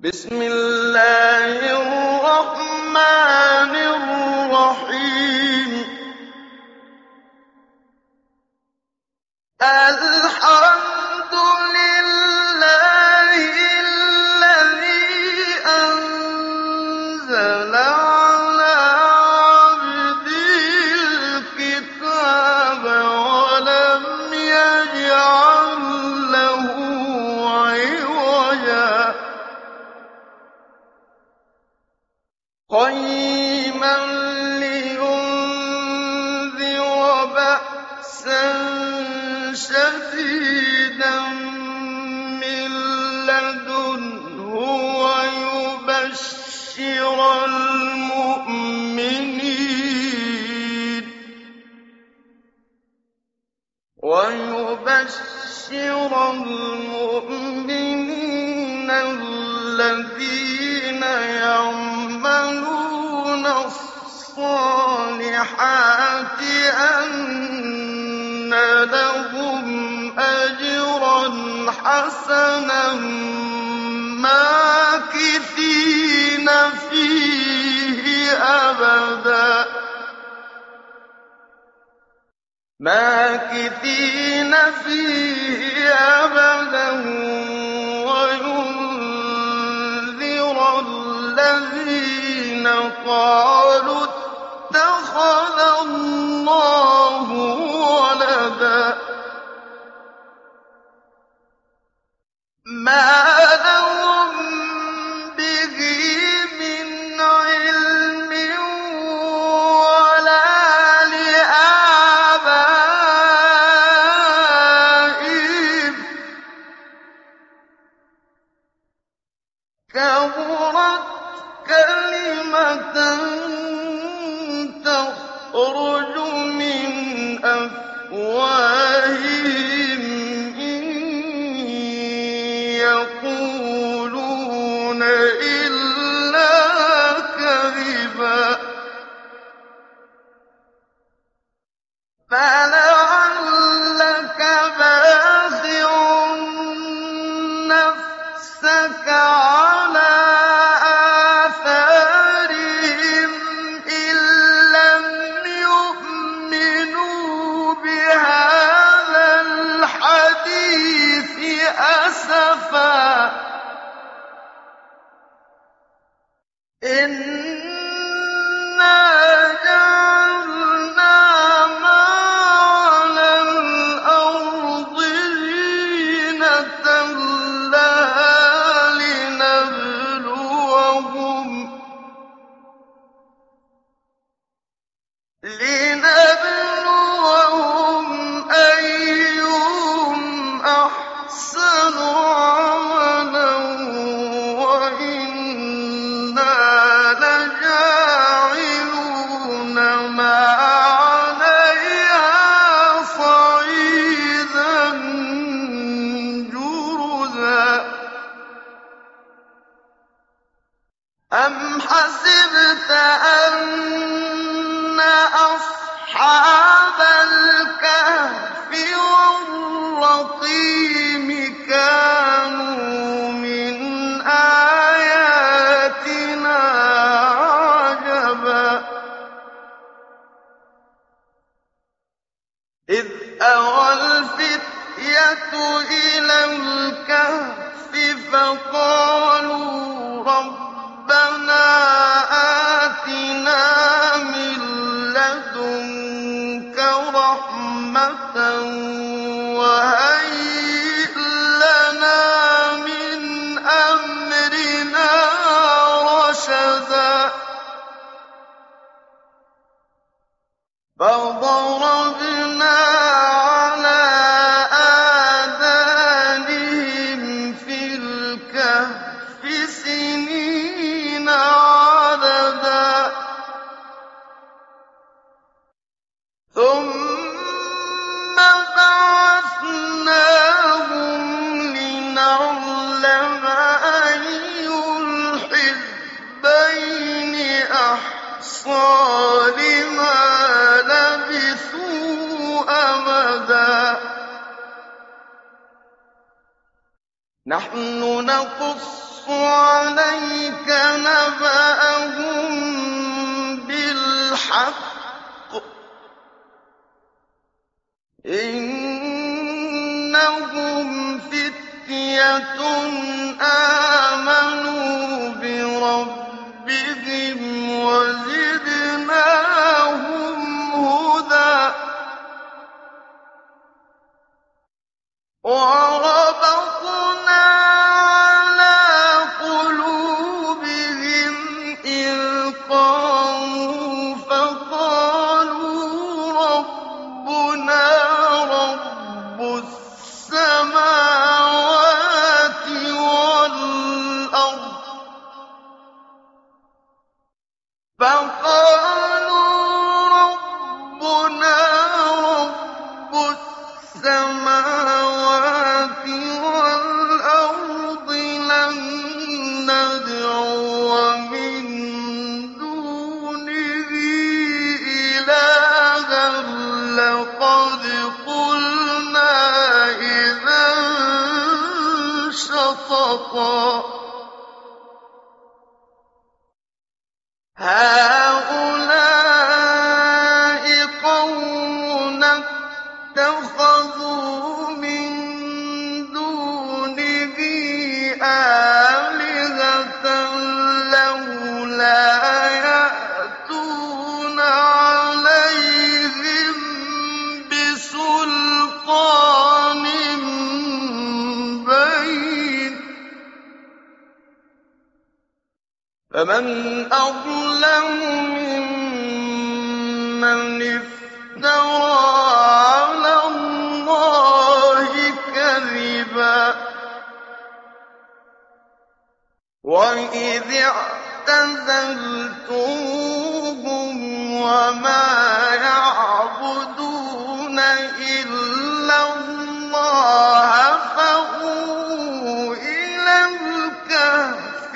بسم الله الرحمن الرحيم الحمد لله الذي أنزل على عبده الكتاب ولم يجعل له عوجا قيما لينذر بأسا شديدا من لدنه ويبشر المؤمنين الذين يعملون الصالحات أن لهم أجرا حسنا ماكثين فيه أبدا وينذر الذين قالوا اتخذ الله ولدا ما لهم به من علم ولا لآبائهم كبرت كلمة تخرج من أفواههم إن يقولون إلا كذبا فلعلك باخع نفسك على آثارهم إن لم يؤمنوا بهذا الحديث أسفا إنا جعلنا ما على الأرض زينة لها لنبلوهم أيهم أحسن عملا وإنا لجاعلون ما عليها صعيدا جرزا أم حسبت أن أصحاب الكهف والرقيم كانوا من آياتنا عجبا إذ أوى الفتية إلى الكهف فقالوا ربنا آتنا من لدنك رحمة وهيئ لنا من أمرنا رشدا فضربنا على آذانهم في الكهف سنين عددا ثم بعثناهم لنعلم أي الحزبين أحصى لما لبثوا أمدا نحن نقص عليك نَبَأَهُم بِالْحَقِّ ۚ إِنَّهُمْ فِتْيَةٌ آمَنُوا بِرَبِّهِمْ وَزِدْنَاهُمْ هُدًى وَرَبَطْنَا عَلَىٰ قُلُوبِهِمْ إِذْ قَامُوا فَقَالُوا رَبُّنَا رَبُّ السَّمَاوَاتِ وَالْأَرْضِ لَن نَّدْعُوَ مِن دُونِهِ إِلَٰهًا لَّقَدْ قُلْنَا إِذًا شَطَطًا هَٰؤُلَاءِ قَوْمُنَا اتَّخَذُوا مِن دُونِهِ آلِهَةً لَّوْلَا يَأْتُونَ عَلَيْهِم بِسُلْطَانٍ بَيِّنٍ ۖ فَمَنْ أَظْلَمُ مِمَّنِ افْتَرَىٰ عَلَى اللَّهِ كَذِبًا وَإِذِ اعْتَزَلْتُمُوهُمْ وَمَا يَعْبُدُونَ إِلَّا اللَّهَ فَأْوُوا إِلَى الْكَهْفِ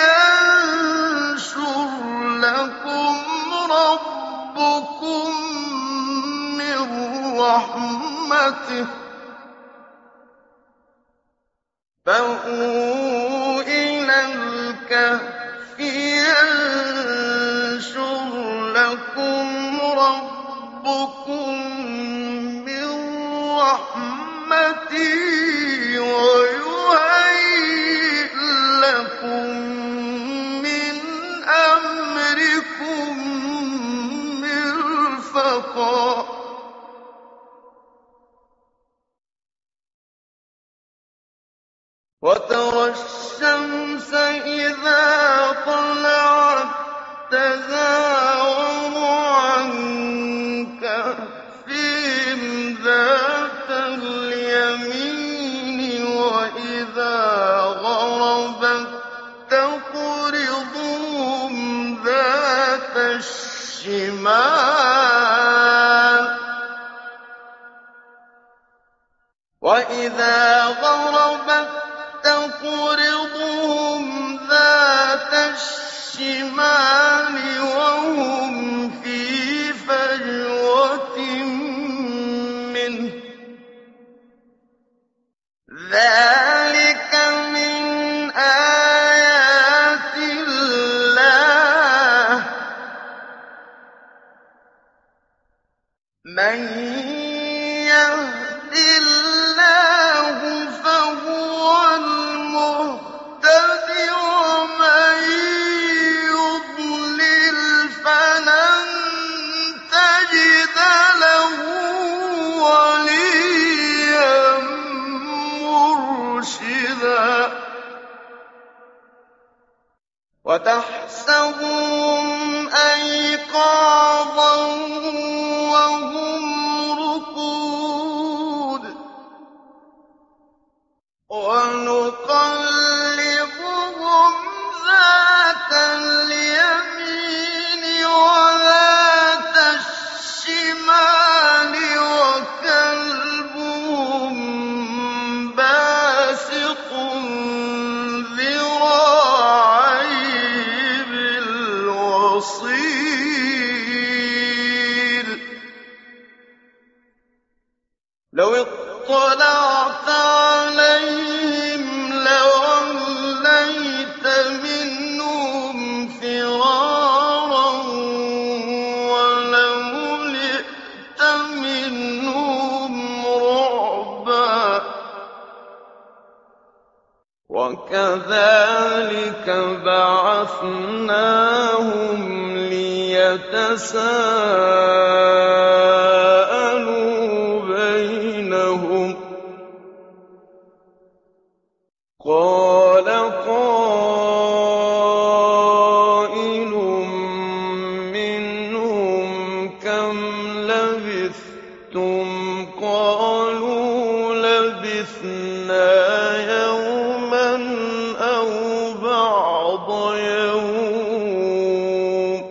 يَنشُرْ لَكُمْ رَبُّكُم مِّن رَّحْمَتِهِ ۚ فَأْوُوا إِلَى الْكَهْفِ يَنشُرْ لَكُمْ رَبُّكُم مِّن رَّحْمَتِهِ وَيُهَيِّئْ لَكُم مِّنْ أَمْرِكُم مِّرْفَقًا وَتَرَى الشَّمْسَ إِذَا طَلَعَت تَّزَاوَرُ عَن كَهْفِهِمْ ذَاتَ الْيَمِينِ وَإِذَا غَرَبَت تَّقْرِضُهُمْ ذَاتَ الشِّمَالِ وَهُمْ فِي فَجْوَةٍ مِّنْهُ ۚ ذَٰلِكَ مِنْ آيَاتِ اللَّهِ ۗ مَن يَهْدِ اللَّهُ فَهُوَ الْمُهْتَدِ ۖ وَمَن يُضْلِلْ فَلَن تَجِدَ لَهُ وَلِيًّا مُّرْشِدًا وَتَحْسَبُهُمْ أَيْقَاظًا وَهُمْ رُقُودٌ وَنُقَلِّبُهُمْ ذَاتَ الْيَمِينِ وَذَاتَ الشِّمَالِ وَكَلْبُهُم بَاسِطٌ ذِرَاعَيْهِ بِالْوَصِيدِ وَكَذَٰلِكَ بَعَثْنَاهُمْ لِيَتَسَاءَلُوا بَيْنَهُمْ ۚ قَالَ قَائِلٌ مِّنْهُمْ كَمْ لَبِثْتُمْ ۖ قَالُوا لَبِثْنَا يَوْمًا أَوْ بَعْضَ يَوْمٍ ۚ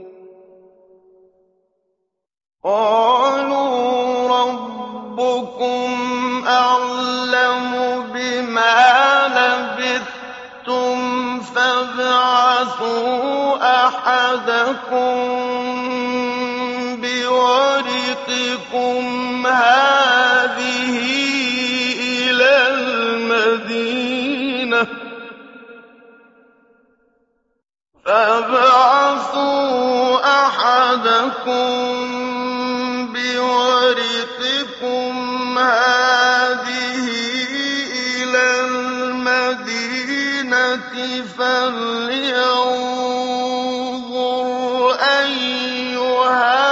قَالُوا رَبُّكُمْ أَعْلَمُ بِمَا لَبِثْتُمْ فَابْعَثُوا أَحَدَكُم بِوَرِقِكُمْ هَٰذِهِ إِلَى الْمَدِينَةِ فَلْيَنظُرْ أَيُّهَا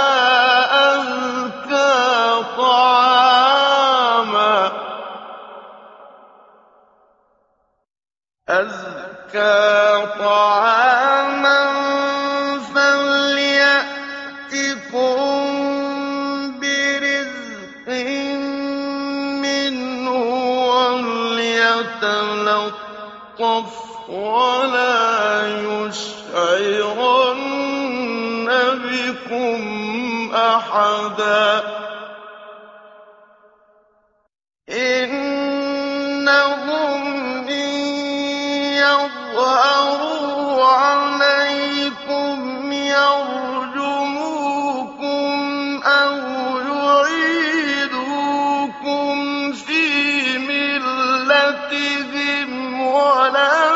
أَزْكَىٰ طَعَامًا فَلْيَأْتِكُم بِرِزْقٍ مِّنْهُ وَلْيَتَلَطَّفْ وَلَا يُشْعِرَنَّ بِكُمْ أَحَدًا إِنَّهُمْ إِن يَظْهَرُوا عَلَيْكُمْ يَرْجُمُوكُمْ أَوْ يُعِيدُوكُمْ فِي مِلَّتِهِمْ وَلَن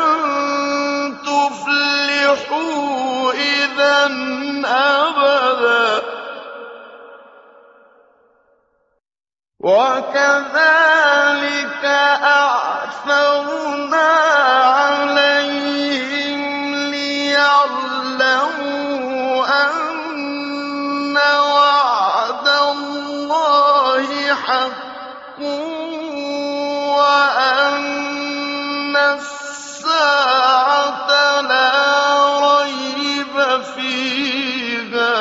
تُفْلِحُوا إِذًا أَبَدًا وَكَذَٰلِكَ أَعْثَرْنَا عَلَيْهِمْ لِيَعْلَمُوا أَنَّ وَعْدَ اللَّهِ حَقٌّ وَأَنَّ السَّاعَةَ لَا رَيْبَ فِيهَا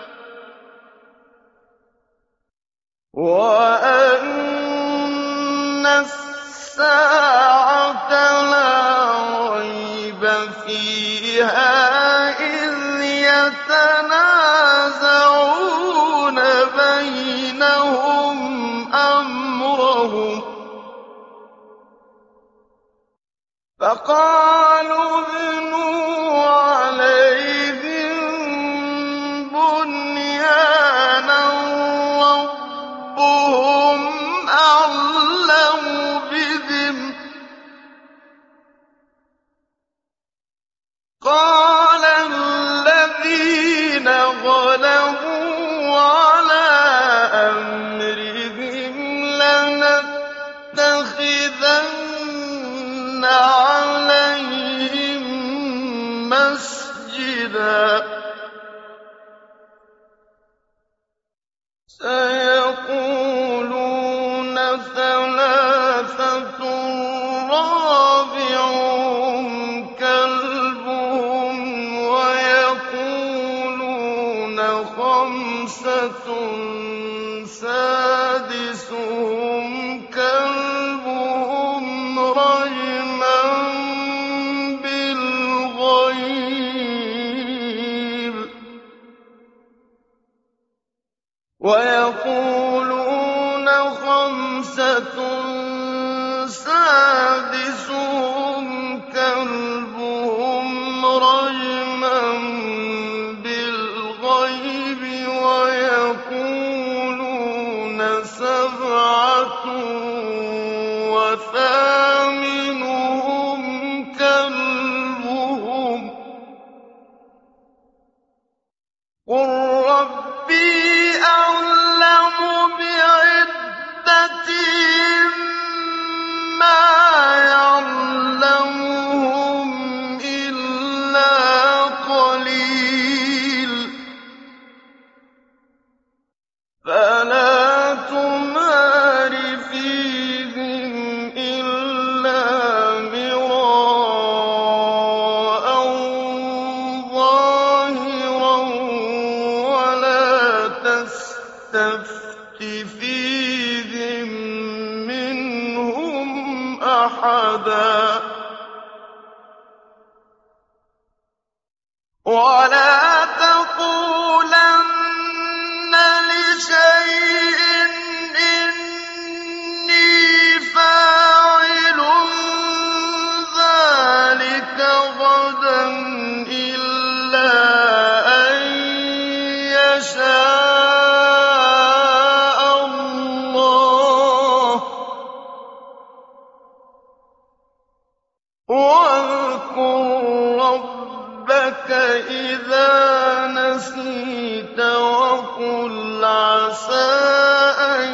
إِذْ يَتَنَازَعُونَ بَيْنَهُمْ أَمْرَهُمْ فَقَالُوا ابْنُوا عَلَيْهِم بُنْيَانًا رَّبُّهُمْ أَعْلَمُ بِهِمْ ۚ قَالَ الَّذِينَ غَلَبُوا عَلَىٰ أَمْرِهِمْ لَنَتَّخِذَنَّ عَلَيْهِم مَّسْجِدًا سَيَقُولُونَ ثَلَاثَةٌ رَّابِعُهُمْ كَلْبُهُمْ وَيَقُولُونَ خَمْسَةٌ سَادِسُهُمْ كَلْبُهُمْ رَجْمًا بِالْغَيْبِ وَيَقُولُونَ خَمْسَةٌ سَادِسُهُمْ كَلْبُهُمْ رَجْمًا بِالْغَيْبِ وَيَقُولُونَ سَبْعَةٌ وَثَامِنُهُمْ كَلْبُهُمْ ۚ قُل رَّبِّي أَعْلَمُ بِعِدَّتِهِم مَّا يَعْلَمُونَ قَلِيلٌ فَلَا تُمَارِ فِيهِمْ إِلَّا مِرَاءً ظَاهِرًا وَلَا تَسْتَفْتِ فِيهِم مِّنْهُمْ أَحَدًا وَلَا تَقُولَنَّ لِشَيْءٍ إِنِّي فَاعِلٌ ذَٰلِكَ غَدًا إِلَّا أَن يَشَاءَ اللَّهُ ۚ وَاذْكُر رَّبَّكَ إِذَا نَسِيتَ وَقُلْ عَسَىٰ أَن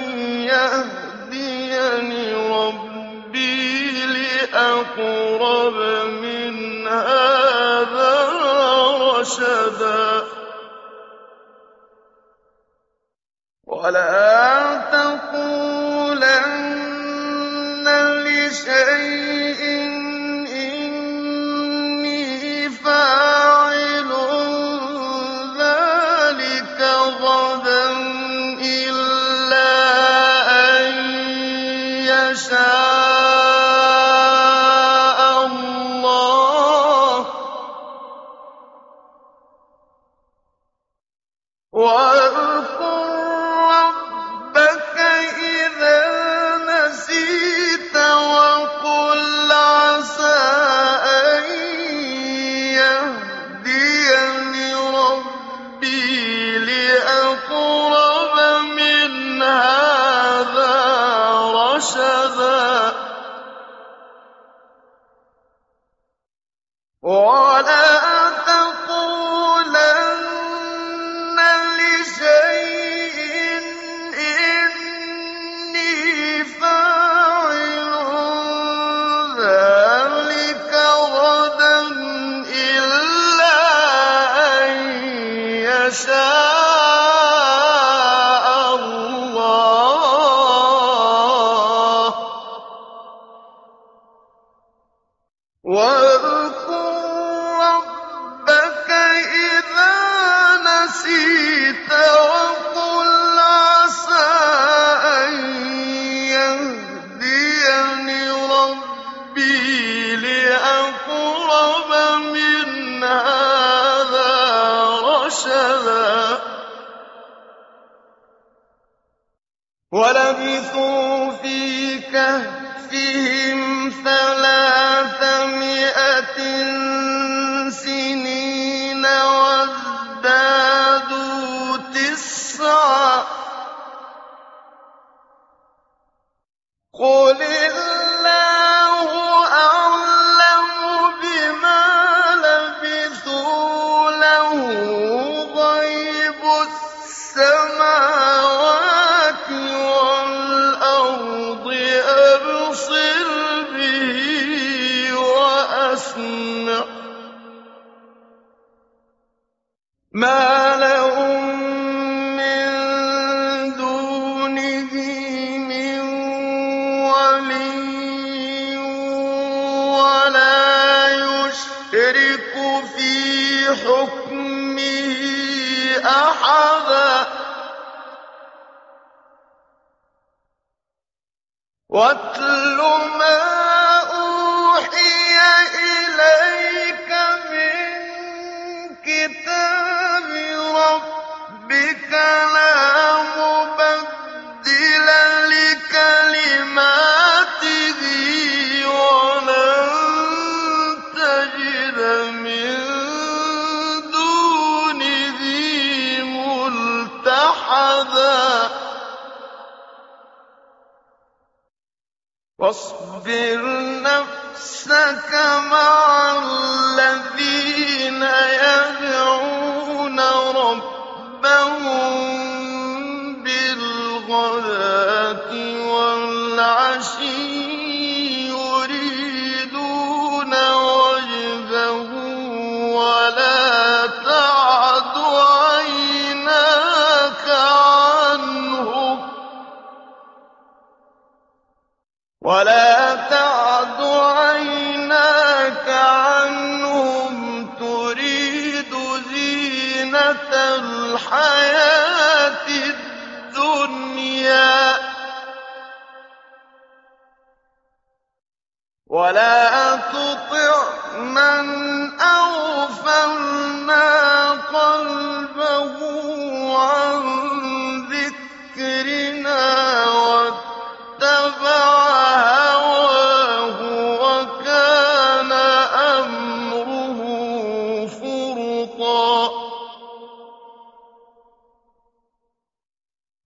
يَهْدِيَنِ رَبِّي لِأَقْرَبَ مِنْ هَٰذَا رَشَدًا وَلَا تَقُولَنَّ لِشَيْءٍ إِنِّي فَاعِلٌ ذَٰلِكَ غَدًا إِلَّا أَن يَشَاءَ اللَّهُ ۚ وَاذْكُر رَّبَّكَ إِذَا نَسِيتَ وَقُلْ عَسَىٰ أَن يَهْدِيَنِ رَبِّي لِأَقْرَبَ مِنْ هَٰذَا رَشَدًا وَلَا تَقُولَنَّ لِشَيْءٍ إِنِّي فَاعِلٌ ذَٰلِكَ غَدًا إِلَّا أَن يَشَاءَ اللَّهُ ۚ وَاذْكُر رَّبَّكَ إِذَا نَسِيتَ وَقُلْ عَسَىٰ أَن يَهْدِيَنِ رَبِّي لِأَقْرَبَ مِنْ هَٰذَا رَشَدًا وَلَبِثُوا فِي كَهْفِهِمْ 300 سِنِينَ وَازْدَادُوا تِسْعًا ۚ قُلِ اللَّهُ أَعْلَمُ بِمَا لَبِثُوا لَهُ غَيْبُ السَّمَاوَاتِ وَالْأَرْضِ أَبْصِرْ بِهِ وَأَسْمِعْ ۚ مَا لَهُم مِّن دُونِهِ مِن وَلِيٍّ وَلَا يُشْرِكُ فِي حُكْمِهِ أَحَدًا وَاتْلُ مَا أُوحِيَ إِلَيْكَ مِن كِتَابِ رَبِّكَ لَا مُبَدِّلَ لِكَلِمَاتِهِ وَلَن تَجِدَ مِن دُونِهِ مُلْتَحَدًا وَاصْبِرْ نَفْسَكَ مَعَ الَّذِينَ يَدْعُونَ رَبَّهُم بِالْغَدَاةِ وَالْعَشِيِّ يُرِيدُونَ وَجْهَهُ وَلَا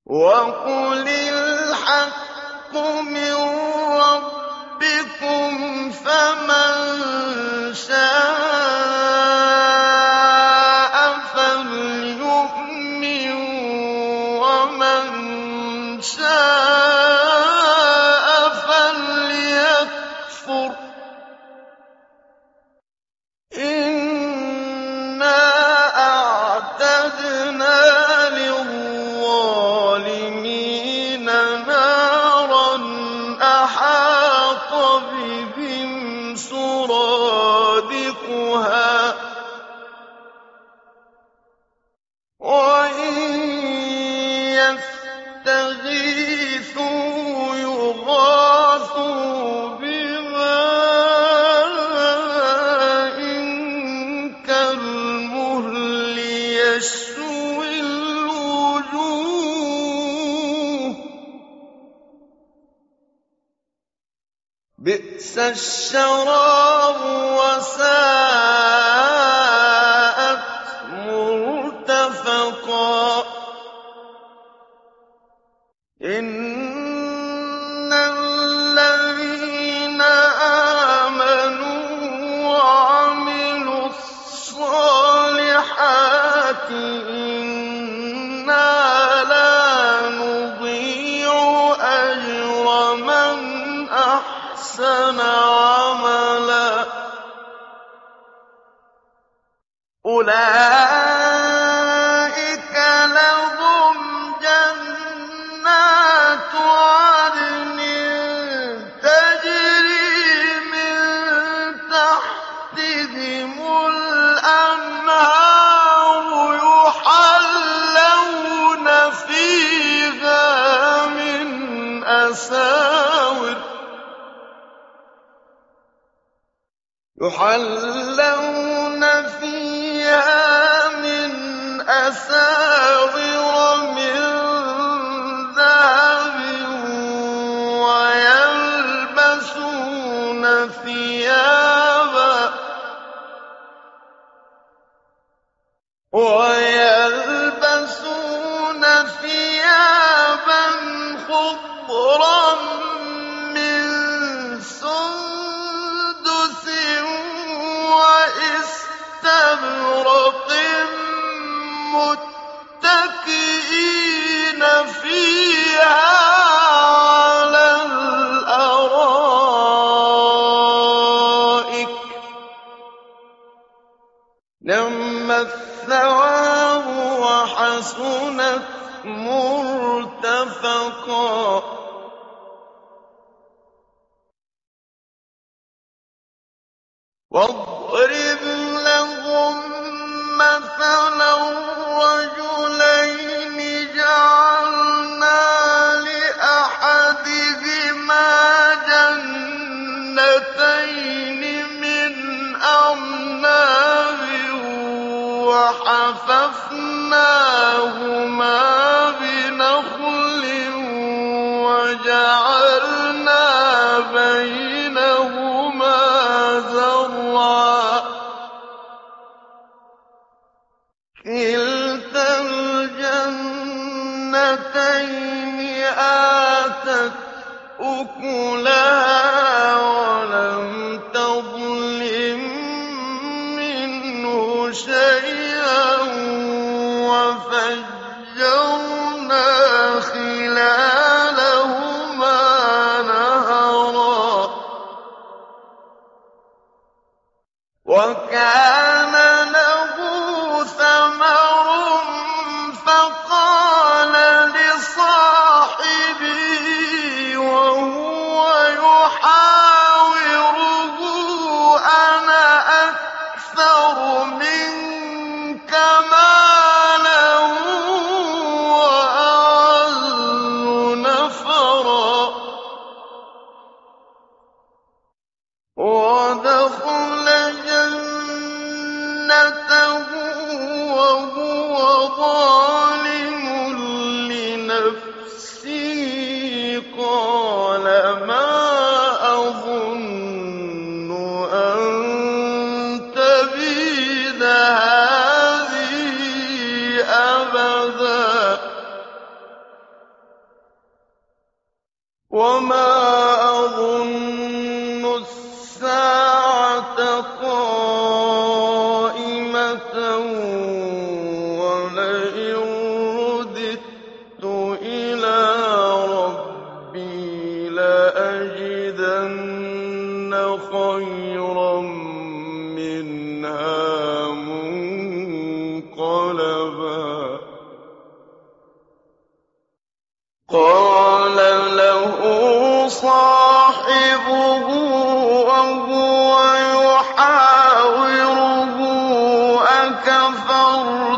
وَقُلِ الْحَقُّ مِن رَّبِّكُمْ فَمَن شَاءَ فَلْيُؤْمِن وَمَن شَاءَ فَلْيَكْفُرْ ۚ إِنَّا أَعْتَدْنَا لِلظَّالِمِينَ نَارًا أَحَاطَ بِهِمْ سُرَادِقُهَا ۚ وَإِن يَسْتَغِيثُوا يُغَاثُوا بِمَاءٍ كَالْمُهْلِ يَشْوِي الْوُجُوهَ ۚ بِئْسَ الشَّرَابُ وَسَاءَتْ مُرْتَفَقًا. إِنَّ الَّذِينَ آمَنُوا وَعَمِلُوا الصَّالِحَاتِ إِنَّا لَا نُضِيعُ أَجْرَ مَنْ أَحْسَنَ عَمَلًا. أُولَٰئِكَ لَهُمْ جَنَّاتُ عَدْنٍ تَجْرِي مِن تَحْتِهِمُ الْأَنْهَارُ يُحَلَّوْنَ فِيهَا مِنْ أَسَاوِرَ مِن ذَهَبٍ وَيَلْبَسُونَ ثِيَابًا خُضْرًا مِّن سُندُسٍ وَإِسْتَبْرَقٍ مُّتَّكِئِينَ فِيهَا عَلَى الْأَرَائِكِ ۚ نِعْمَ الثَّوَابُ وَحَسُنَتْ مُرْتَفَقًا. وَاضْرِبْ لَهُم مَّثَلًا رَّجُلَيْنِ جَعَلْنَا لِأَحَدِهِمَا جَنَّتَيْنِ مِنْ أَعْنَابٍ وَحَفَفْنَاهُمَا بِنَخْلٍ وَجَعَلْنَا بَيْنَهُمَا زَرْعًا. كِلْتَا الْجَنَّتَيْنِ آتَتْ أُكُلَهَا وَلَمْ تَظْلِم مِّنْهُ شَيْئًا وَفَجَّرْنَا خِلَالَهُمَا نَهَرًا ۚ وَكَانَ لَهُ ثَمَرٌ فَقَالَ لِصَاحِبِهِ وَهُوَ يُحَاوِرُهُ أَنَا أَكْثَرُ مِنكَ مَالًا وَأَعَزُّ نَفَرًا. وَدَخَلَ جَنَّتَهُ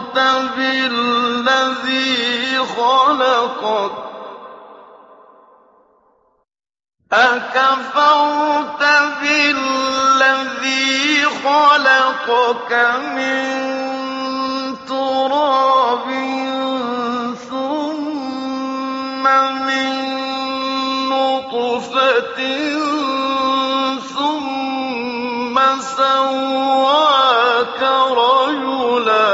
بالذي خلقك أكفرت بالذي خلقك من تراب ثم من نطفة ثم سواك رجلا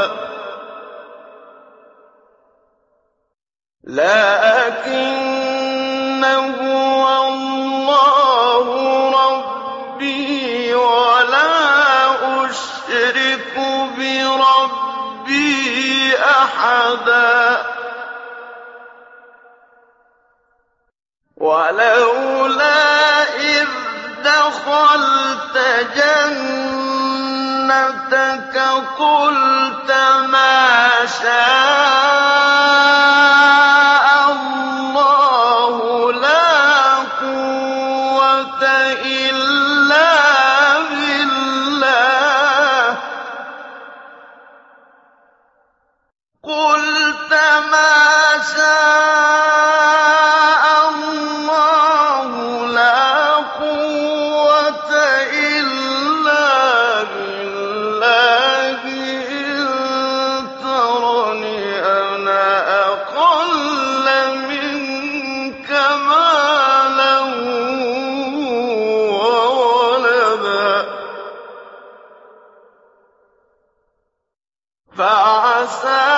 لكن هو الله ربي ولا أشرك بربي أحدا ولولا إذ دخلت جنتك قلت ما شاء الله لا قوة إلا بالله قلت ما شاء الله لا قوة إلا بالله إن ترني أنا أقل منك مالا وولدا فعسى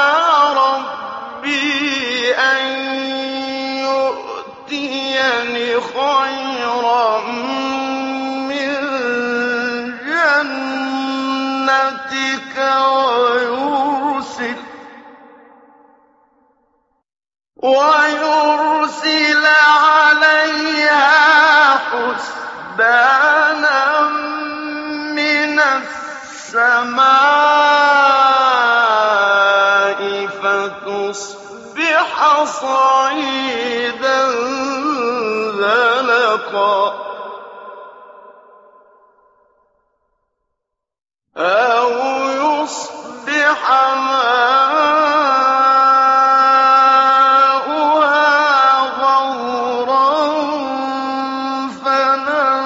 ربي أن يؤتيني خيرا من جنتك ويرسل عليها حسبانا من السماء فتصبح صعيدا زلقا أو يصبح ماؤها غورا فلن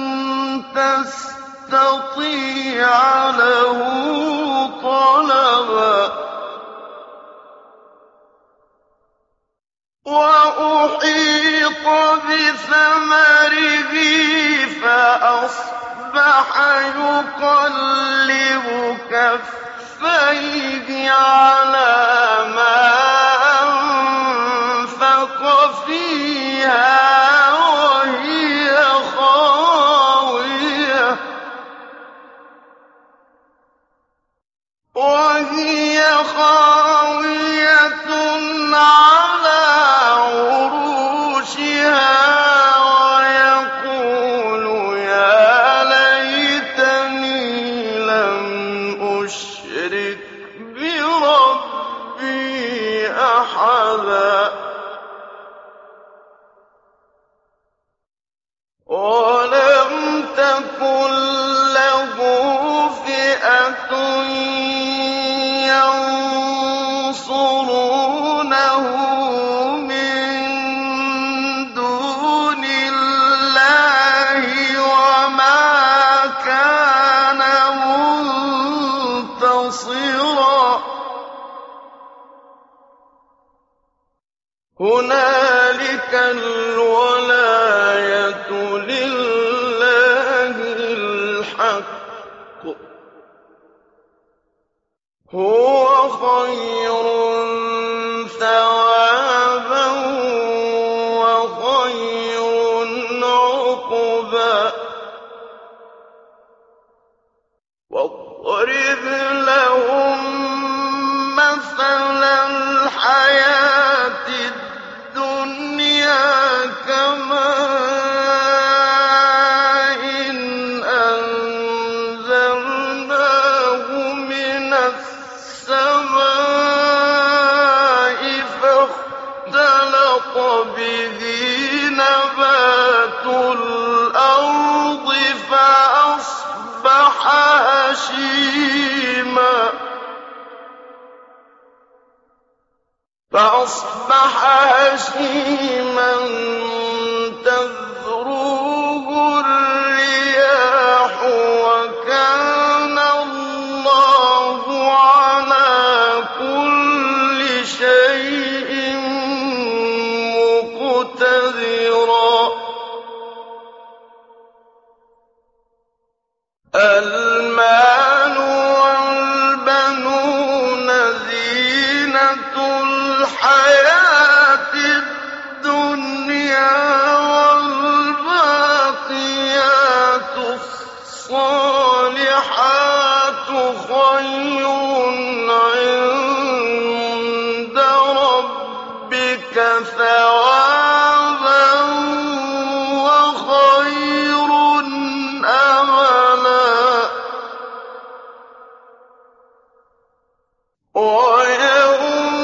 تستطيع له طلبا وأحيط بثمره فأصبح يقلب كفيه على ما أنفق فيها وهي خاوية على عروشها ويقول يا ليتني لم أشرك بربي أحدا ولم تكن له فئة ينصرونه من دون الله وما كان منتصرا هنالك الولاية لله الحق هو خير ثوابا وخير عقبا واضرب لهم مثل الحياة الدنيا كماء أنزلناه من السماء فاختلط به نبات الأرض فأصبح هشيما فأصبح هشيما تذروه الرياح وكان الله على كل شيء مقتدرا المال والبنون زينة الحياة الدنيا والباقيات الصالحات خير عند ربك ثوابا وخير أملا ويوم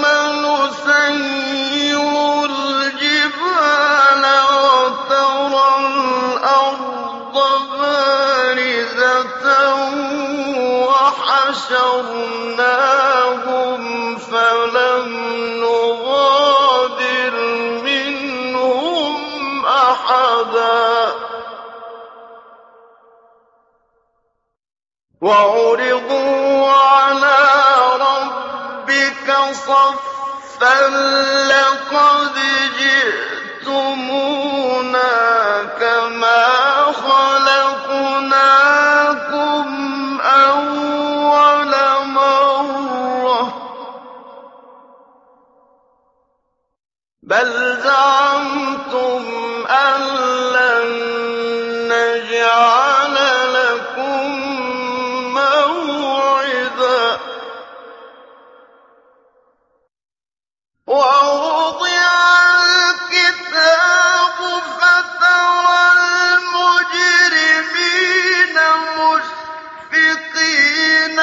نسير الجبال وترى الأرض بارزة وحشرناهم فلم نغادر منهم أحدا وعرضوا على ربك صفا لقد جئتمونا كما خلقناكم أول مرة بل زعمتم أن لن نجعل لكم موعدا ووضع الكتاب فترى المجرمين مشفقين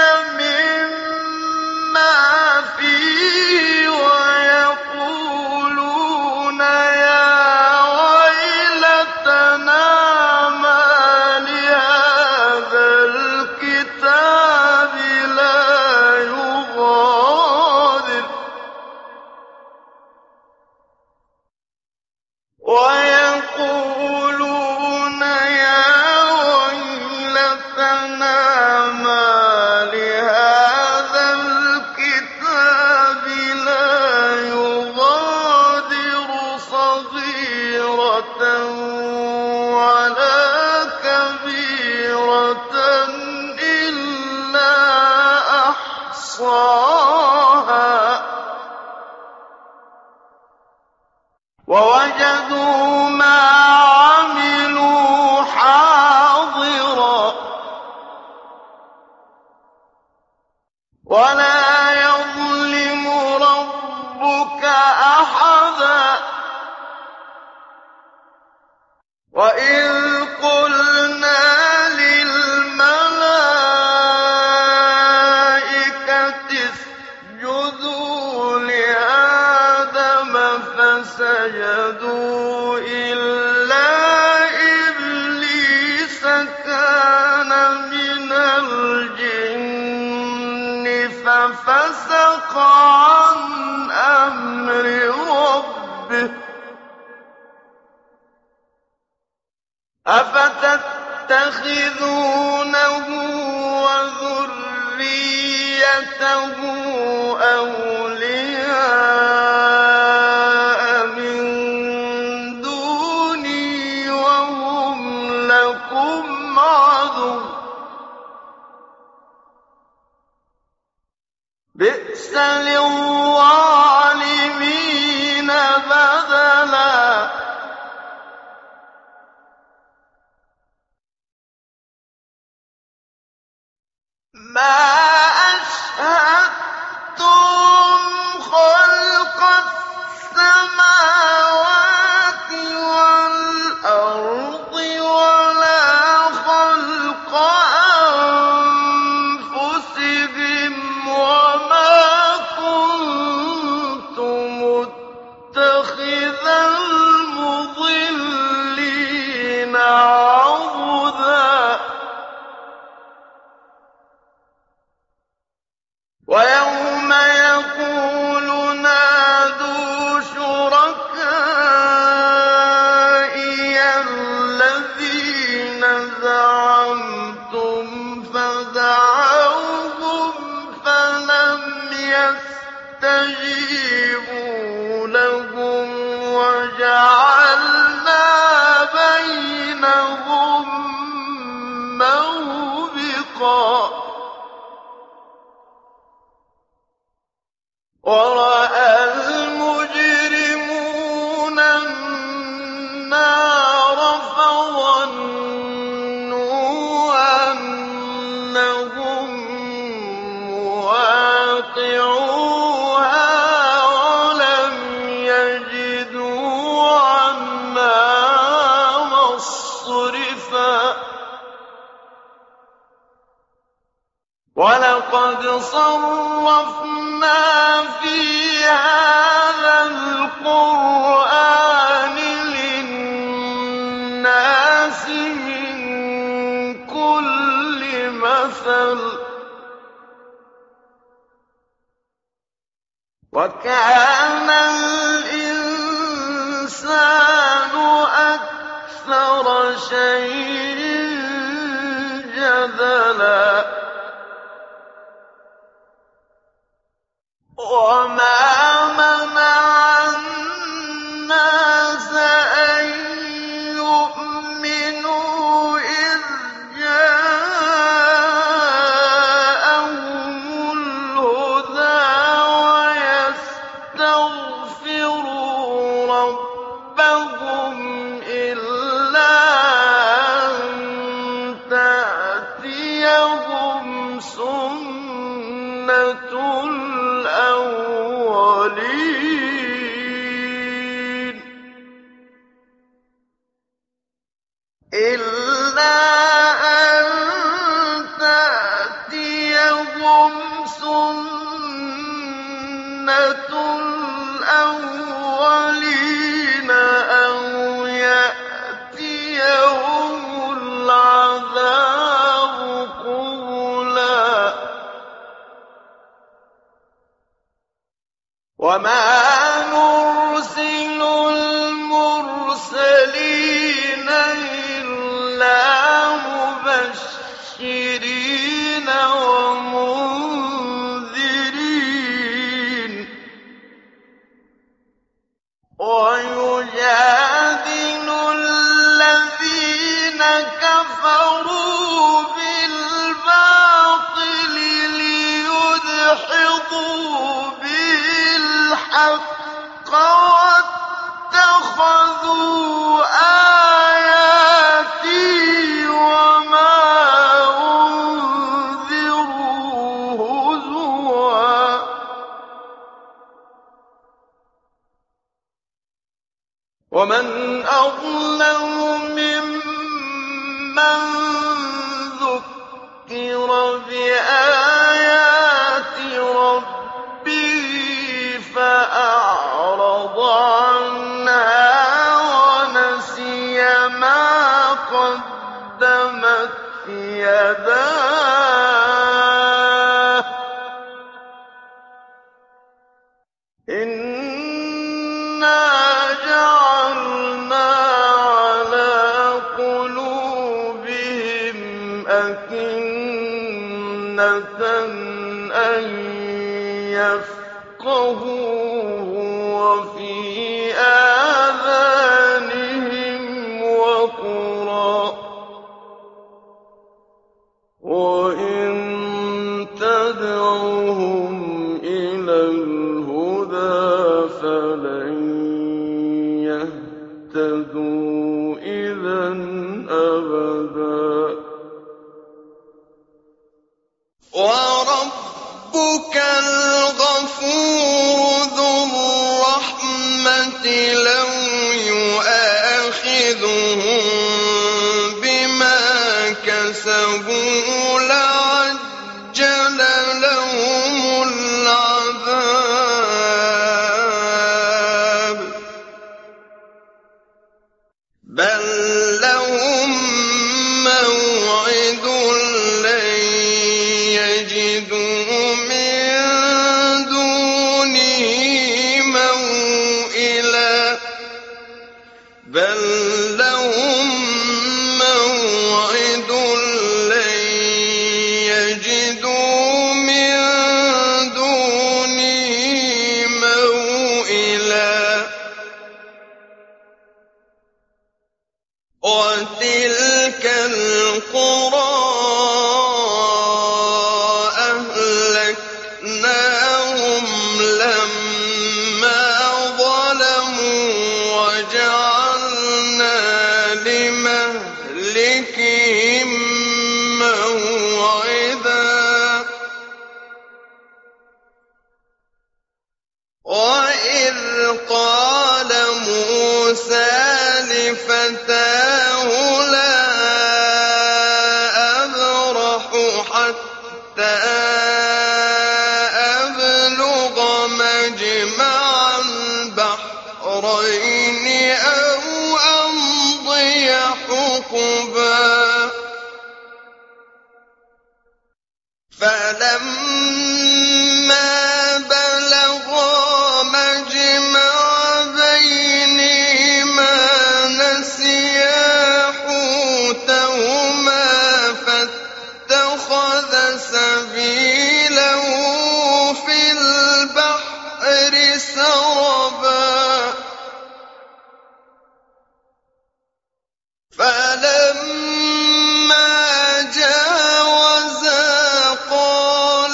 مما فيه ويقولون يا ويلتنا ما لهذا الكتاب لا يغادر ويقولون يا ويلتنا ما لهذا الكتاب لا يغادر صغيرة ولا كبيرة إلا أحصاها ووجدوا ما عملوا حاضرا ولا يظلم ربك أحدا وإذ قلنا للملائكة اسجدوا لآدم فسجدوا إلا إبليس كان من الجن ففسق عن أمر ربه أفتتخذونه وذريته أولياء من دوني وهم لكم عدو بئس للظالمين بدلا ما أشهدتم خلق السماوات والأرض ولا خلق أنفسهم وما كنت متخذ المضلين عضدا وَرَأَى الْمُجْرِمُونَ النَّارَ فَظَنُّوا أَنَّهُم مُّوَاقِعُوهَا وَلَمْ يَجِدُوا عَنْهَا مَصْرِفًا وَلَقَدْ صَرَّفْنَا فِي هَٰذَا الْقُرْآنِ لِلنَّاسِ مِن كُلِّ مَثَلٍ ۚ وَكَانَ الْإِنسَانُ أَكْثَرَ شَيْءٍ جَدَلًا وَمَا مَنَعَ النَّاسَ أَن يُؤْمِنُوا إِذْ جَاءَهُمُ الْهُدَىٰ وَيَسْتَغْفِرُوا رَبَّهُمْ إِلَّا أَن تَأْتِيَهُمْ سُنَّةُ الْأَوَّلِينَ أَوْ يَأْتِيَهُمُ الْعَذَابُ قُبُلًا وَمَا نُرْسِلُ الْمُرْسَلِينَ إِلَّا مُبَشِّرِينَ وَمُنذِرِينَ وَيُجَادِلُ الَّذِينَ كَفَرُوا بِالْبَاطِلِ لِيُدْحِضُوا بِهِ الْحَقَّ وَاتَّخَذُوا آيَاتِي وَمَا أُنذِرُوا هُزُوًا وَمَنْ أَظْلَمُ مِمَّن ذُكِّرَ بِآيَاتِ رَبِّهِ فَأَعْرَضَ عَنْهَا وَنَسِيَ مَا قَدَّمَتْ يَدَاهُ ۚ إِنَّا جَعَلْنَا عَلَىٰ قُلُوبِهِمْ أَكِنَّةً أَن يَفْقَهُوهُ وَفِي آذَانِهِمْ وَقْرًا ۚ وَإِن تَدْعُهُمْ إِلَى الْهُدَىٰ فَلَن يَهْتَدُوا إِذًا أَبَدًا وَرَبُّكَ الْغَفُورُ ذُو الرَّحْمَةِ لَوْ يُؤَاخِذُهُم بِمَا كَسَبُوا لَعَجَّلَ لَهُمُ الْعَذَابَ ۚ بَل لَّهُم مَّوْعِدٌ لَّن يَجِدُوا مِن دُونِهِ مَوْئِلًا بَل لَّهُم مَّوْعِدٌ لَّن يَجِدُوا مِن دُونِهِ مَوْئِلًا وَتِلْكَ الْقُرَىٰ أَهْلَكْنَاهَا شهرين أو أمضي حقبا فلما بلغا مجمع بينهما نسيا حوتهما فاتخذ سبيله في البحر سربا فلما جاوزا قال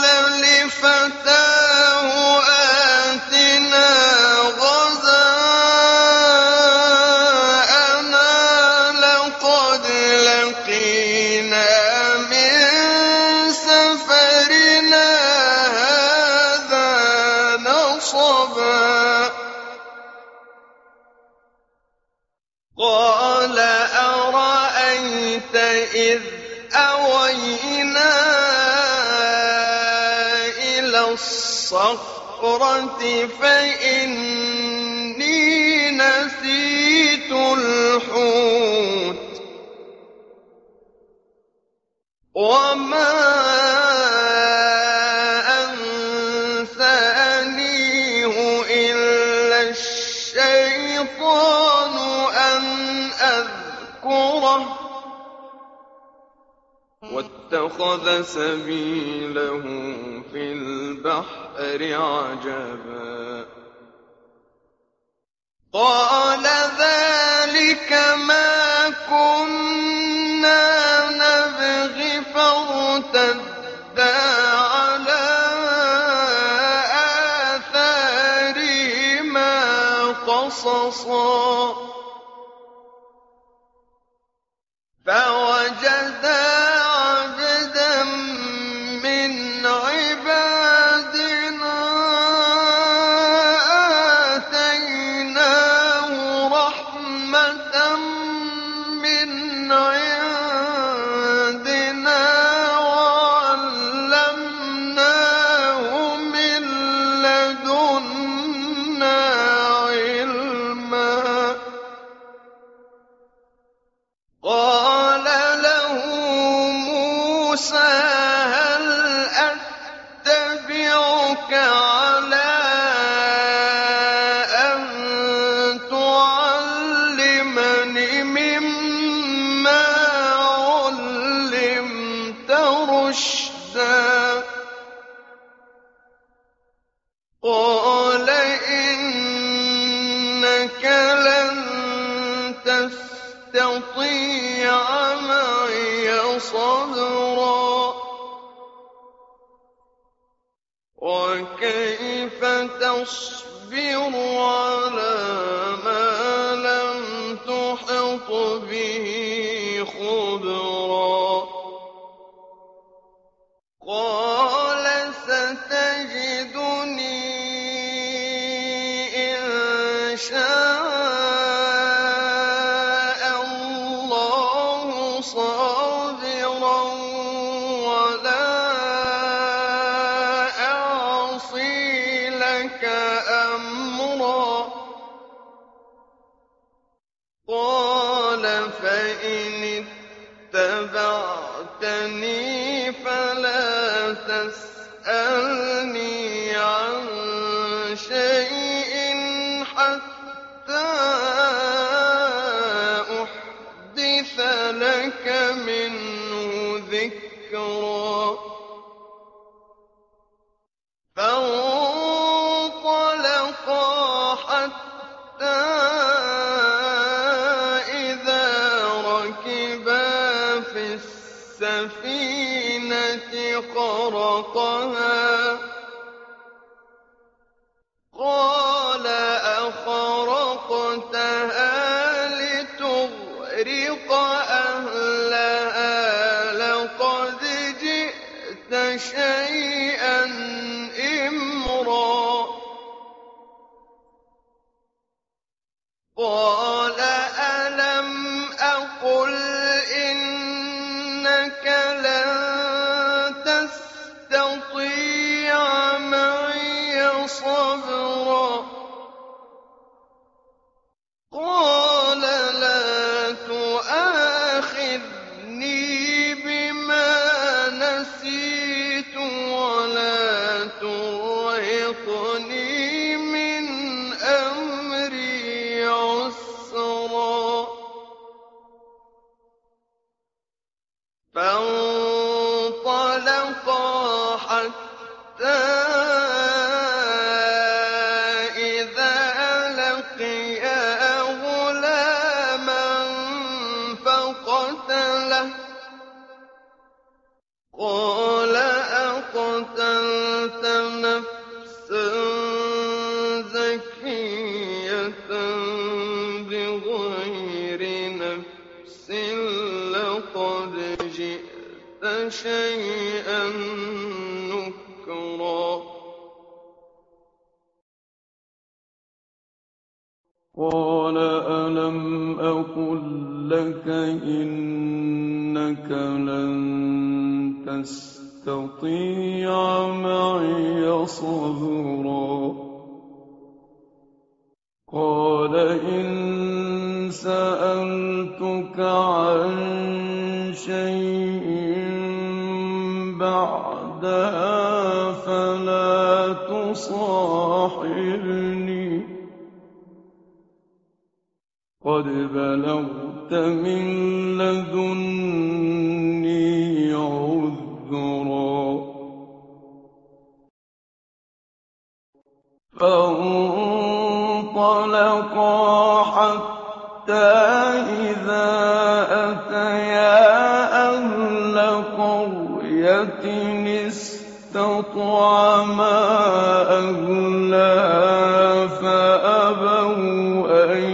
لفتاه آتنا غداءنا لقد لقينا من سفرنا هذا نصبا قال أرأيت إذ أوينا إلى الصخرة فإني نسيت الحوت وما أنسانيه إلا الشيطان أن أذكره واتخذ سبيله في البحر عجبا قال ذلك ما كنا نبغي فارتدا على آثارهما قصصا فوجدا عبدا من عبادنا آتيناه رحمة من عندنا وعلمناه من لدنا علما قال له موسى هل أتبعك على أن تعلمني مما علمت رشدا قال إنك لن تستطيع معي صبرا وكيف تصبر على ما لم تحط به خبرا قال ستجدني إن شاء الله صابرا ولا أعصي لك أمرا قال فإن اتبعتني فلا تسألني عن شيء حتى أحدث لك منه ذكرا فانطلقا حتى إذا ركبا في السفينة خرقها قال أخرقتها لتغرق أهلها لقد جئت شيئا إمرا قال ألم أقل إنك لن تستطيع معي صبرا إِذَا لَقِيَا غُلَامًا فَقَتَلَهُ قَالَ أَقْتَلْتَ نَفْسًا زَكِيَّةً بِغَيْرِ نَفْسٍ لَّقَدْ جِئْتَ شَيْئًا نُّكْرًا. قَالَ أَلَمْ أَقُل لَّكَ إِنَّكَ لَن تَسْتَطِيعَ مَعِيَ صَبْرًا. قَالَ إِن سَأَلْتُكَ عَن شَيْءٍ بَعْدَهَا فَلَا تُصَاحِبْنِي قَدْ بَلَغْتَ مِن لَّدُنِّي عُذْرًا. فانطلقا حتى إذا أتيا أهل قرية استطعما أهلها فأبوا أن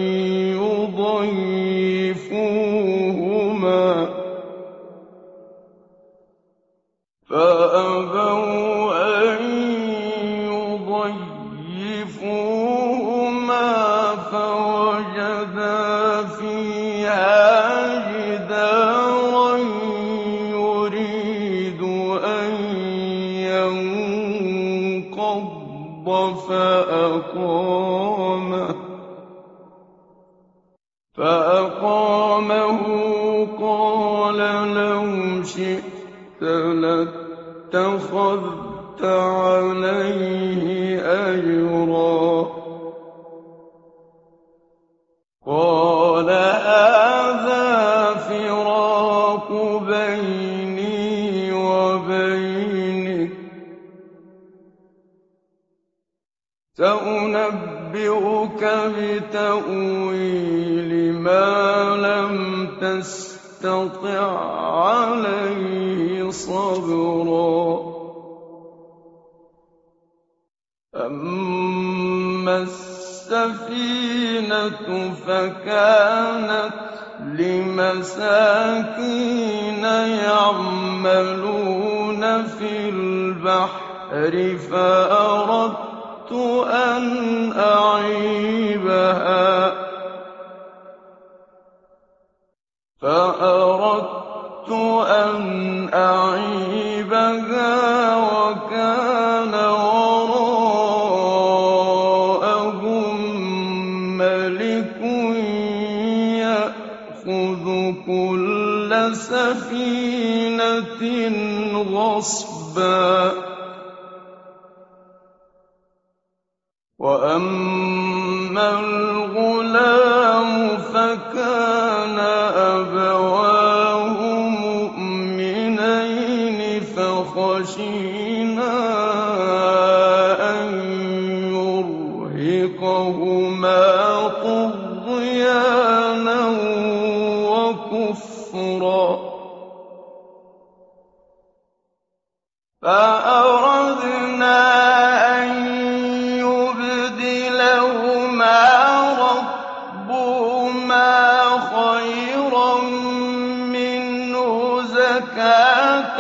يضيفوهما فوجدا فيها جدارا يريد أن ينقض فأقامه قال لو شئت لاتخذت عليه أجرا. قال هذا فراق بيني وبينك سأنبئك بتأويل ما لم تستطع عليه صبرا. أما السفينة فكانت لمساكين يعملون في البحر فأردت أن أعيبها وكان وراءهم ملك يأخذ كل سفينة غصبا. وأما الغلام فكان أبواه مؤمنين فخشينا أن يرهقهما طغيانا وكفرا. فأردنا أن يبدلهما ربهما خيرا منه زكاة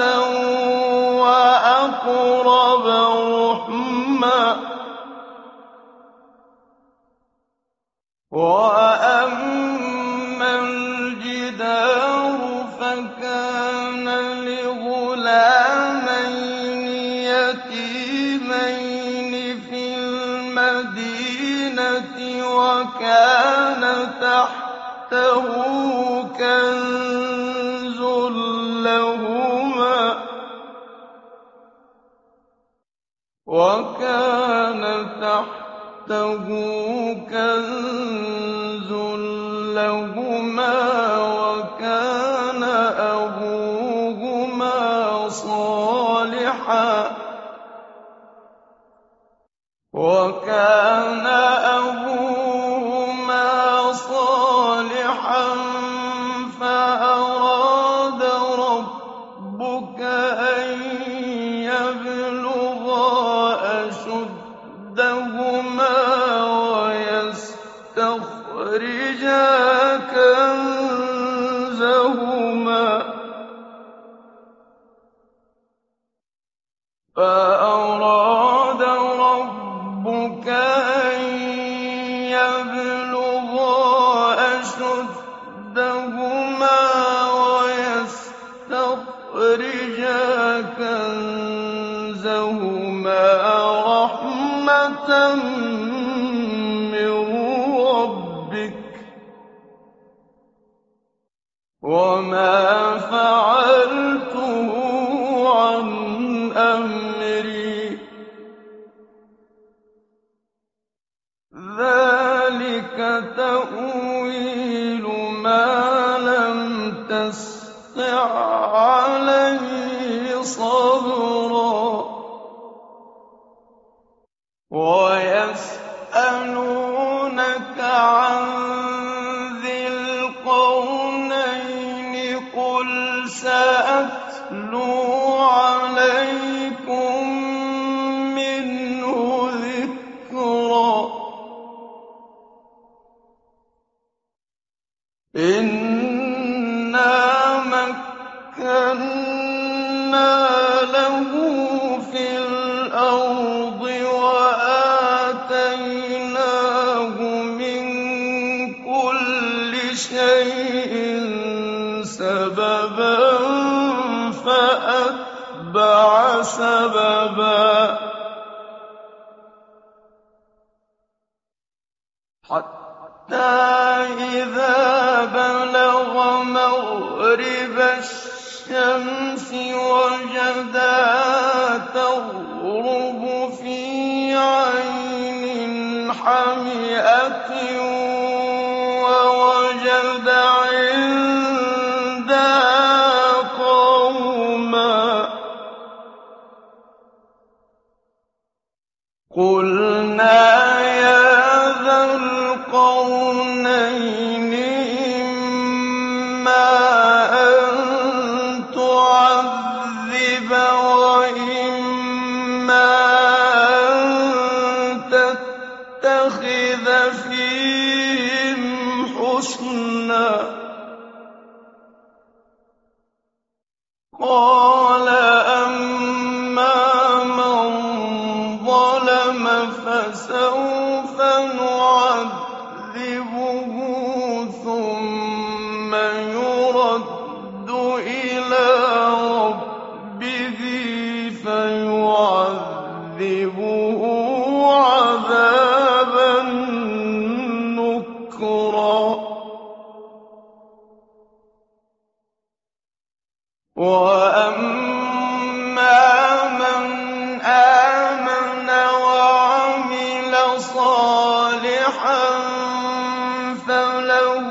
وأقرب رحما. وأما الجدار فكان لغلامين يتيمين في المدينة وكان تحته كنز لهما وكان أبوهما صالحا وَكَانَ أَبُوهُمَا صَالِحًا فَأَرَادَ رَبُّكَ أَن يَبْلُغَا أَشُدَّهُمَا وَيَسْتَخْرِجَا كَنزَهُمَا رَحْمَةً مِّن رَّبِّكَ ۚ وَمَا فَعَلْتُهُ عَنْ أَمْرِي ۚ ذَٰلِكَ تَأْوِيلُ مَا لَمْ تَسْطِع عَّلَيْهِ صَبْرًا. وَيَسْأَلُونَكَ عَن ذِي الْقَرْنَيْنِ ۖ قُلْ سَأَتْلُو عَلَيْكُم مِّنْهُ ذِكْرًا. إِنَّا مَكَّنَّا لَهُ فِي الْأَرْضِ وَآتَيْنَاهُ مِن كُلِّ شَيْءٍ سَبَبًا فَأَتْبَعَ سَبَبًا حَتَّىٰ إِذَا بَلَغَ مَغْرِبَ الشَّمْسِ وَجَدَهَا تَغْرُبُ فِي عَيْنٍ حَمِئَةٍ وَوَجَدَ عِندَهَا قَوْمًا ۗ قُلْنَا يَا ذَا الْقَرْنَيْنِ إِمَّا أَن تُعَذِّبَ وَإِمَّا أَن تَتَّخِذَ فِيهِمْ حُسْنًا ۚ قَالَ أَمَّا مَن ظَلَمَ فَسَوْفَ نُعَذِّبُهُ ثُمَّ يُرَدُّ إِلَىٰ رَبِّهِ فَيُعَذِّبُهُ عَذَابًا نُّكْرًا. وَأَمَّا مَنْ آمَنَ وَعَمِلَ صَالِحًا فَلَهُ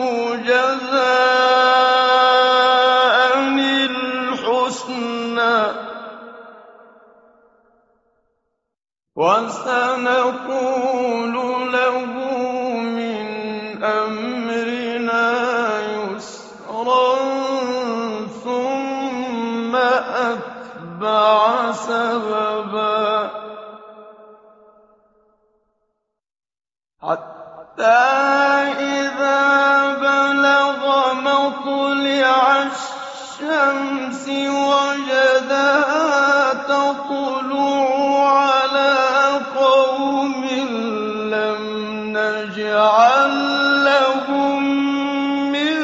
جَزَاءً الْحُسْنَىٰ ۖ وَسَنَقُولُ لَهُ مِنْ أَمْرِنَا يُسْرًا ثُمَّ أَتْبَعَ سَبَبًا حَتَّىٰ إِذَا بَلَغَ مَطْلِعَ الشَّمْسِ وَجَدَهَا تَطْلُعُ عَلَىٰ قَوْمٍ لَّمْ نَجْعَل لَّهُم مِّن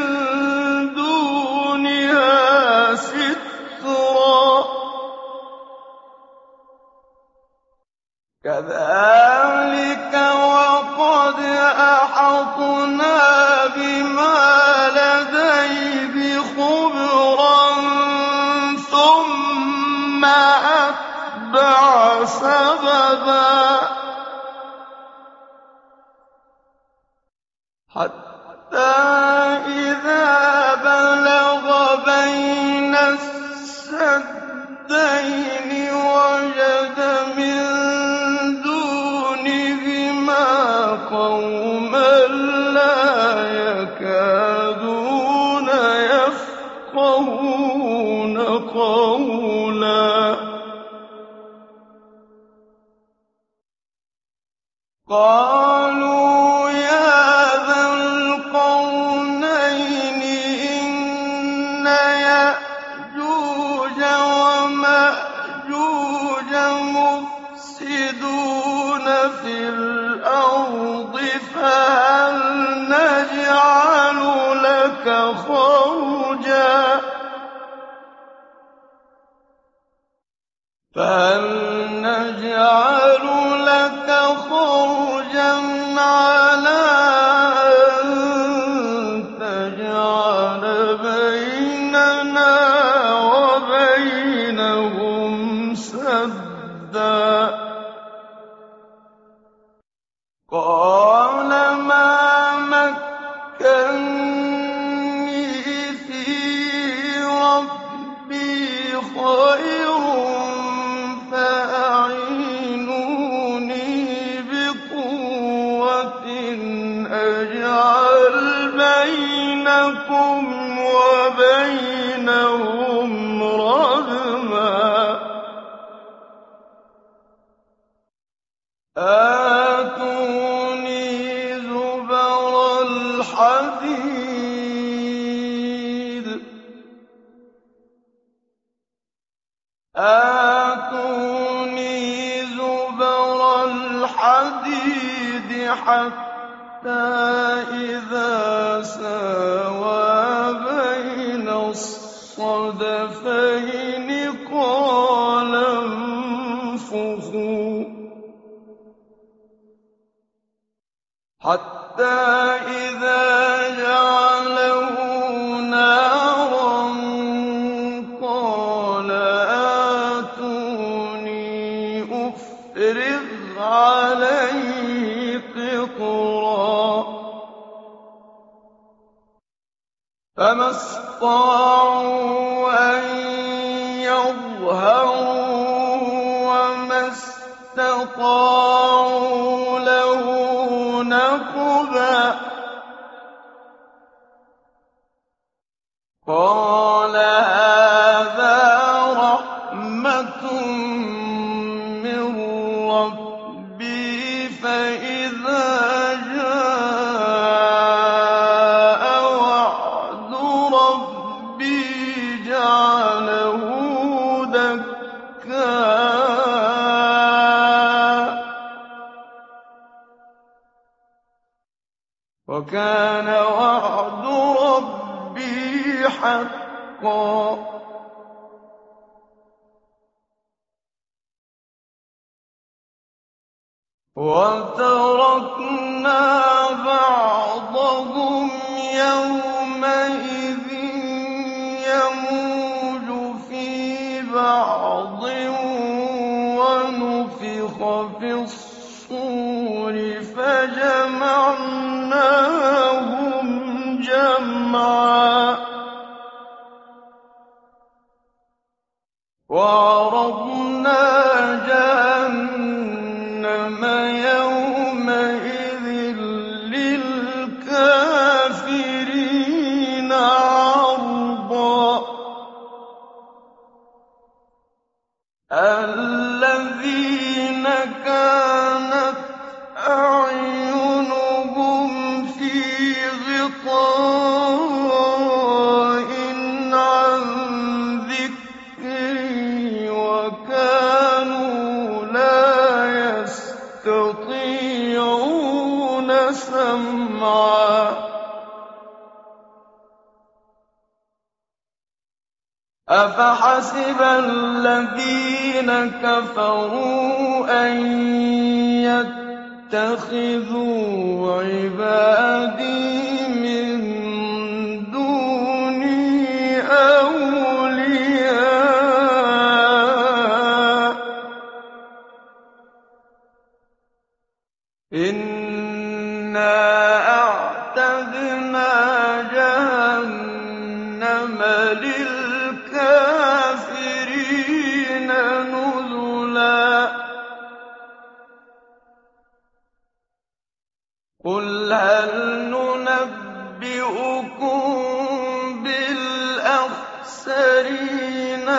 دُونِهَا سِتْرًا. كَذَٰلِكَ وَقَدْ أَحَطْنَا بِمَا لَدَيْهِ خُبْرًا ثُمَّ أَتْبَعَ سَبَبًا حَتَّىٰ إِذَا بَلَغَ بَيْنَ السَّدَّيْنِ وَجَدَ مِن دُونِهِمَا قَالُوا يَا ذَا الْقَرْنَيْنِ إِنَّ يَأْجُوجَ وَمَأْجُوجَ مُفْسِدُونَ فِي الْأَرْضِ فَهَلْ نَجْعَلُ لَكَ خَرْجًا عَلَىٰ أَن تَجْعَلَ بَيْنَنَا وَبَيْنَهُمْ سَدًّا قَالَ مَا مَكَّنِّي فِيهِ رَبِّي خَيْرٌ فَأَعِينُونِي بِقُوَّةٍ أَجْعَلْ بَيْنَكُمْ وَبَيْنَهُمْ رَدْمًا آتُونِي زُبَرَ الْحَدِيدِ حَتَّىٰ إِذَا سَاوَىٰ بَيْنَ الصَّدَفَيْنِ قَالَ انفُخُوا حَتَّىٰ إِذَا جَعَلَهُ نَارًا قَالَ آتُونِي أُفْرِغْ عَلَيْهِ قِطْرًا فَمَا اسْطَاعُوا أَن يَظْهَرُوهُ وَمَا اسْتَطَاعُوا لَهُ نَقْبًا قَالَ هَٰذَا رَحْمَةٌ مِّن رَّبِّي فَإِذَا جَاءَ وَعْدُ رَبِّي جَعَلَهُ دَكَّاءَ وَكَانَ وَعْدُ رَبِّي حَقًّا وَتَرَكْنَا بَعْضَهُمْ يَوْمَئِذٍ يَمُوجُ فِي بَعْضٍ وَنُفِخَ فِي الصُّورِ فَجَمَعْنَاهُمْ جَمْعًا وَعَرَضْنَا جَهَنَّمَ يَوْمَئِذٍ لِّلْكَافِرِينَ عَرْضًا الَّذِينَ كَانَتْ أَعْيُنُهُمْ فِي غِطَاءٍ عَن ذِكْرِي وَكَانُوا لَا يَسْتَطِيعُونَ سَمْعًا أَفَحَسِبَ الَّذِينَ كَفَرُوا أَن يَتَّخِذُوا عِبَادِي مِن دُونِي أَوْلِيَاءَ إِنَّا أَعْتَدْنَا جَهَنَّمَ لِلْكَافِرِينَ نُزُلًا قُلْ هَلْ نُنَبِّئُكُم بِالْأَخْسَرِينَ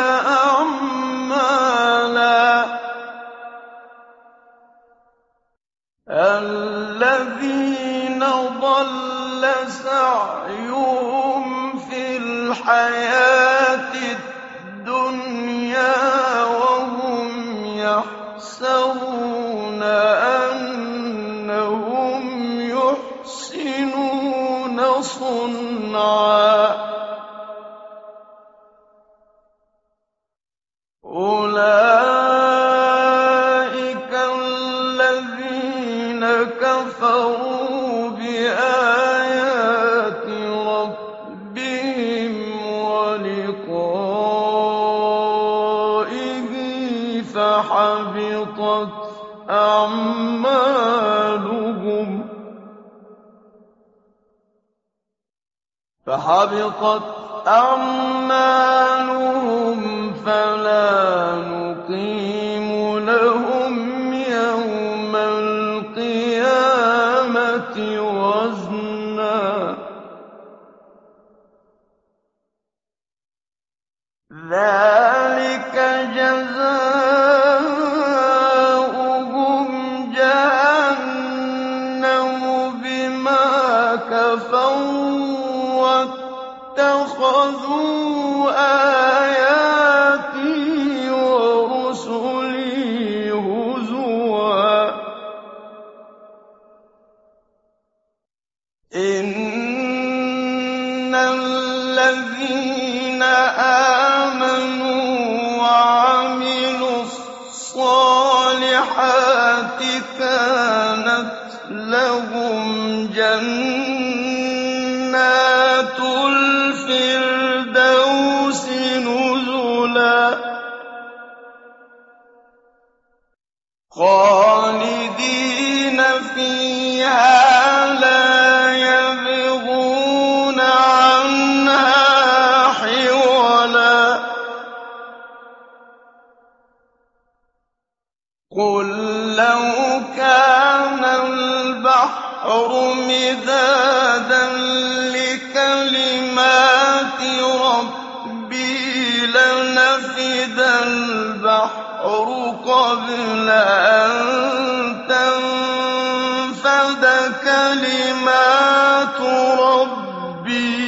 أَعْمَالًا الذين ضل سعيهم في الحياة الدنيا وهم يحسبون أنهم يحسنون صنعا أولئك الذين كفروا بآيات ربهم ولقائه فحبطت أعمالهم فلا نقيم لهم يوم القيامة وزنا ذلك جزاؤهم جهنم بما كفروا واتخذوا آياتي ورسلي هزوا إن الذين آمنوا وعملوا الصالحات كانت لهم جنات الفردوس نزلا خالدين فيها لا يبغون عنها حولا قل لو كان البحر مدادا لكلمات ربي لنفد البحر قبل أن تنفد كلمات ربي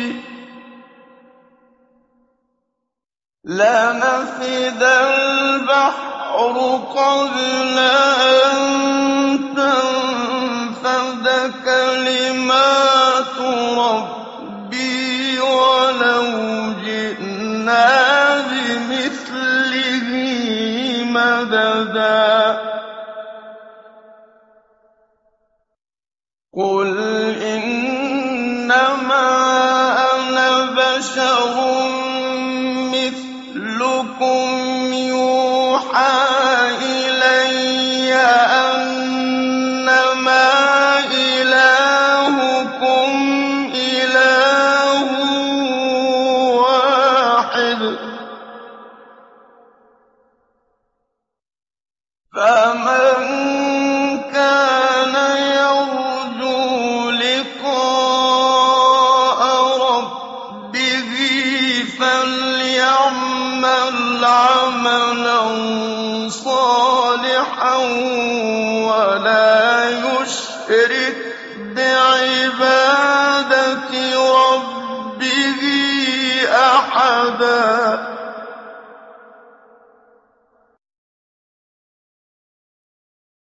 لنفد البحر قبل أن تنفد كلمات ربي ولو جئنا بمثله مددا قل إنما أنا بشر مثلكم يوحى إلي أنما إلهكم إله واحد فمن كان يرجو لقاء ربه فليعمل عملا صالحا ولا يشرك بعبادة ربه أحدا